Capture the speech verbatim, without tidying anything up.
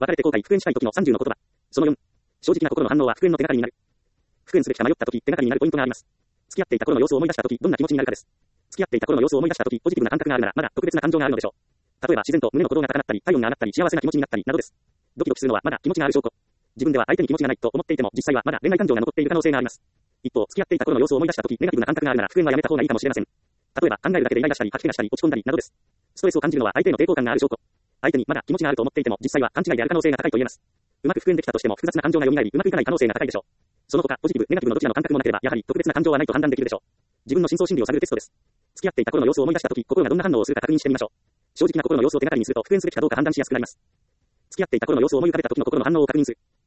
別れて後悔復縁したい時のさんじゅうの言葉。そのよん。正直な心の反応は復縁の手がかりになる。復縁すべきか迷った時、手がかりになるポイントがあります。付き合っていた頃の様子を思い出した時、どんな気持ちになるかです。付き合っていた頃の様子を思い出した時、ポジティブな感覚があるなら、まだ特別な感情があるのでしょう。例えば自然と胸の鼓動が高鳴ったり、体温が上がったり、幸せな気持ちになったりなどです。ドキドキするのはまだ気持ちがある証拠。自分では相手に気持ちがないと思っていても、実際はまだ恋愛感情が残っている可能性があります。一方、付き合っていた頃の様子を思い出した時、ネガティブな感覚があるなら、復縁はやめた方がいいかもしれません。例えば、考えるだけでイライラしたり、吐き気がしたり、落ち込んだりなどです。ストレスを感じるのは相手への抵抗感がある証拠。相手にまだ気持ちがあると思っていても、実際は勘違いである可能性が高いと言えます。うまく復縁できたとしても、複雑な感情が蘇り、うまくいかない可能性が高いでしょう。その他、ポジティブ、ネガティブのどちらの感覚もなければ、やはり特別な感情はないと判断できるでしょう。自分の深層心理を探るテストです。付き合っていた頃の様子を思い出した時、心がどんな反応をするか確認してみましょう。正直な心の様子を手がかりにすると復縁すべきかどうか判断しやすくなります。付き合っていた頃の様子を思い浮かべた時の心の反応を確認する。